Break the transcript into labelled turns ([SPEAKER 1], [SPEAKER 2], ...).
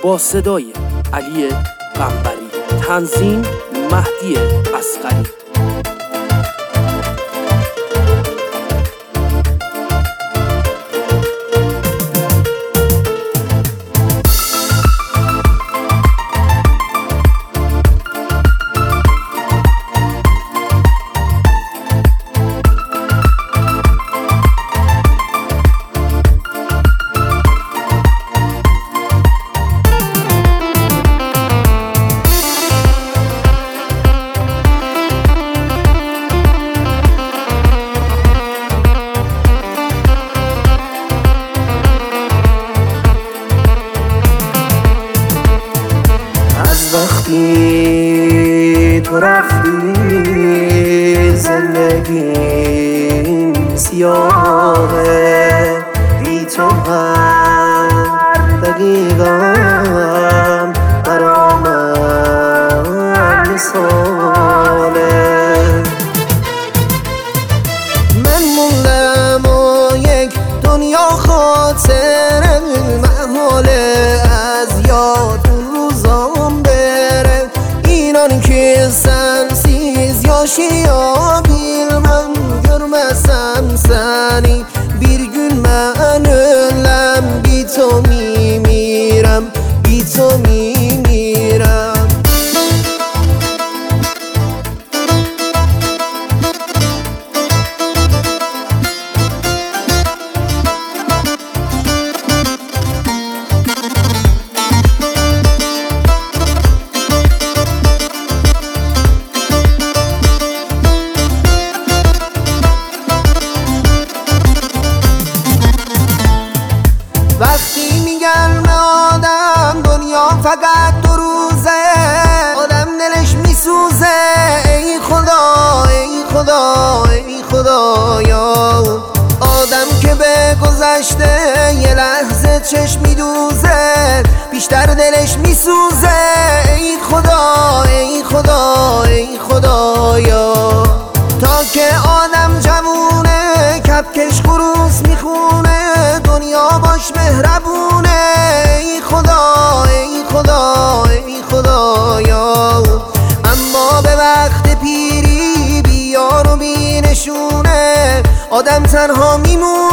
[SPEAKER 1] با صدای علی قنبری، تنظیم مهدی اصغری.
[SPEAKER 2] وقتی تو رفتی زندگیم سیاهه، بی تو هر دقیقم برا من مثاله. من موندم و یک دنیا خاطر محاله از یاد روزام bere. İnan ki sensiz yaşayabilmem, görmesem seni bir gün ben ölem. Bir to mimirem, bir to mimirem. وقتی میگن به آدم دنیا فقط دو روزه، آدم دلش میسوزه. ای خدا ای خدا ای خدایا، آدم که به گذشته یه لحظه چشم میدوزه، بیشتر دلش میسوزه. ای خدا ای خدا ای خدایا، تا که آدم جوونه کپکش خروس میخونه، دنیا باش مهربونه. ای خدا ای خدا ای خدایا، اما به وقت پیری بی یار و بی نشونه، آدم تنها میمونه.